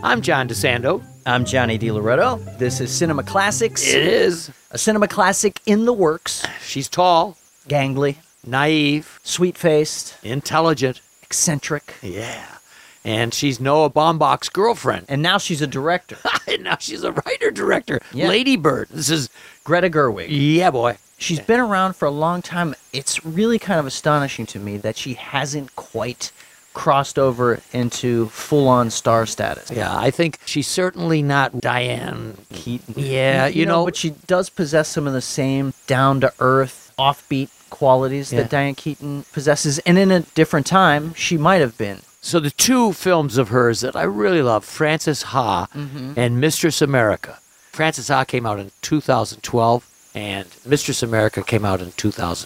I'm John DeSando. I'm Johnny DiLoretto. This is Cinema Classics. It is. A cinema classic in the works. She's tall, Gangly, naive, sweet-faced, intelligent. eccentric. Yeah. And she's Noah Baumbach's girlfriend. And now she's a director. And now she's a writer-director. Yeah. Lady Bird. This is... Greta Gerwig. Yeah, boy. She's been around for a long time. It's really kind of astonishing to me that she hasn't quite crossed over into full-on star status. Yeah, I think she's certainly not Diane Keaton. Yeah, you know... But she does possess some of the same down-to-earth, offbeat qualities Yeah. that Diane Keaton possesses. And in a different time, she might have been. So the two films of hers that I really love, Frances Ha and Mistress America. Frances Ha came out in 2012, and Mistress America came out in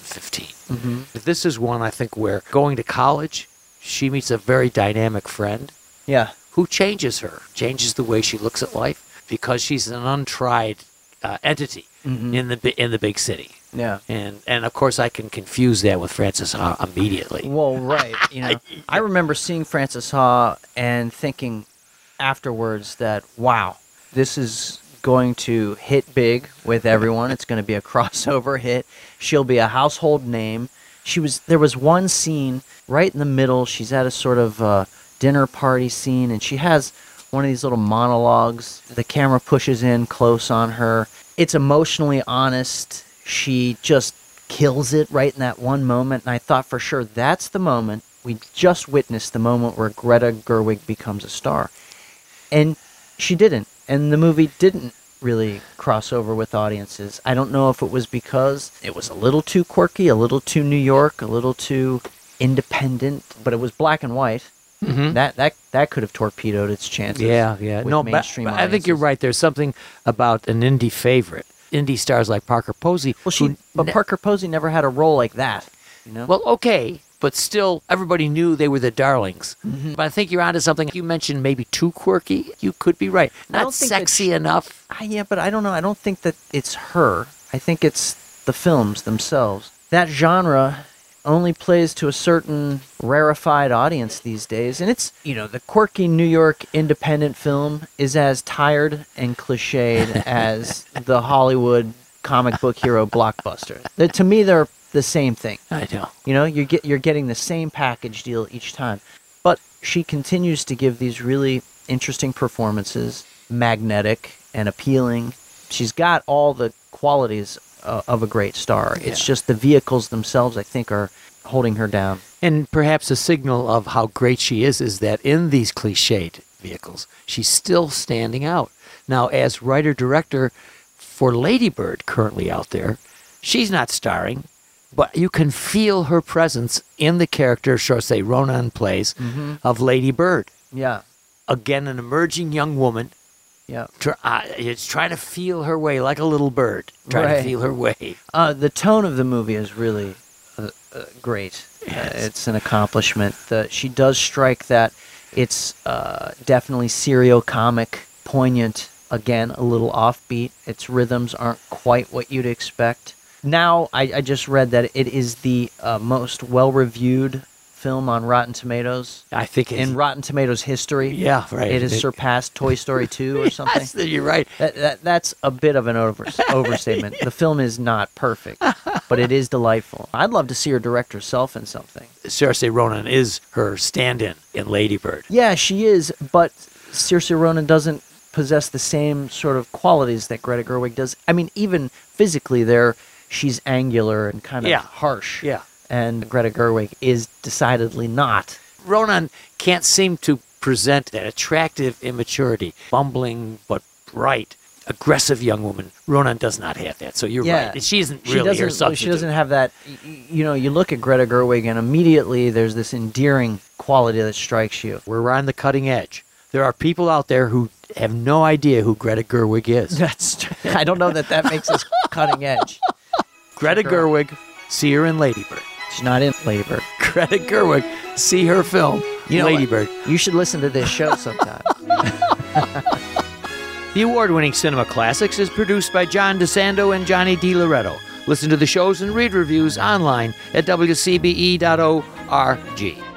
2015. This is one, I think, where going to college, she meets a very dynamic friend Yeah. who changes her, changes the way she looks at life, because she's an untried entity in the big city. Yeah. And of course, I can confuse that with Frances Ha immediately. Well, right. I remember seeing Frances Ha and thinking afterwards that, wow, this is going to hit big with everyone. It's going to be a crossover hit. She'll be a household name. There was one scene right in the middle. She's at a sort of dinner party scene, and she has one of these little monologues. The camera pushes in close on her. It's emotionally honest. She just kills it right in that one moment, and I thought for sure that's the moment. We just witnessed the moment where Greta Gerwig becomes a star. And she didn't, and the movie didn't really cross over with audiences. I don't know if it was because it was a little too quirky, a little too New York, a little too independent, but it was black and white. That could have torpedoed its chances. Yeah. with No, mainstream but I think you're audiences. right. There's something about an indie favorite. Indie stars like Parker Posey. Well, Parker Posey never had a role like that. Well, okay, but still, everybody knew they were the darlings. But I think you're onto something. You mentioned maybe too quirky. You could be right. I Not don't think that sexy enough. Yeah, but I don't know. I don't think that it's her. I think it's the films themselves. That genre only plays to a certain rarefied audience these days. And it's, the quirky New York independent film is as tired and cliched as the Hollywood comic book hero blockbuster. To me, they're the same thing. I know. You're getting the same package deal each time. But she continues to give these really interesting performances, magnetic and appealing. She's got all the qualities of a great star. It's just the vehicles themselves, I think, are holding her down. And perhaps a signal of how great she is that in these cliched vehicles, she's still standing out. Now, as writer-director for Lady Bird currently out there, she's not starring, but you can feel her presence in the character Saoirse Ronan plays of Lady Bird. Yeah. Again, an emerging young woman. Yeah. It's trying to feel her way like a little bird, trying to feel her way. The tone of the movie is really great. Yes. It's an accomplishment. She does strike that. It's definitely serio-comic, poignant, again, a little offbeat. Its rhythms aren't quite what you'd expect. Now, I just read that it is the most well-reviewed film on Rotten Tomatoes. I think in Rotten Tomatoes history. Yeah, right. It has surpassed Toy Story 2 or something. Yes, you're right. That's a bit of an overstatement. The film is not perfect, but it is delightful. I'd love to see her direct herself in something. Saoirse Ronan is her stand-in in Lady Bird. Yeah, she is, but Saoirse Ronan doesn't possess the same sort of qualities that Greta Gerwig does. I mean, even physically she's angular and kind of harsh. Yeah. And Greta Gerwig is decidedly not. Ronan can't seem to present that attractive immaturity, bumbling but bright, aggressive young woman. Ronan does not have that, so you're right. She isn't really her substitute. She doesn't have that. You look at Greta Gerwig and immediately there's this endearing quality that strikes you. We're on the cutting edge. There are people out there who have no idea who Greta Gerwig is. I don't know that makes us cutting edge. Greta Gerwig, see her in Lady Bird. She's not in Lady Bird. Greta Gerwig, see her film, Lady Bird. You should listen to this show sometime. The award-winning Cinema Classics is produced by John DeSando and Johnny DiLoretto. Listen to the shows and read reviews online at wcbe.org.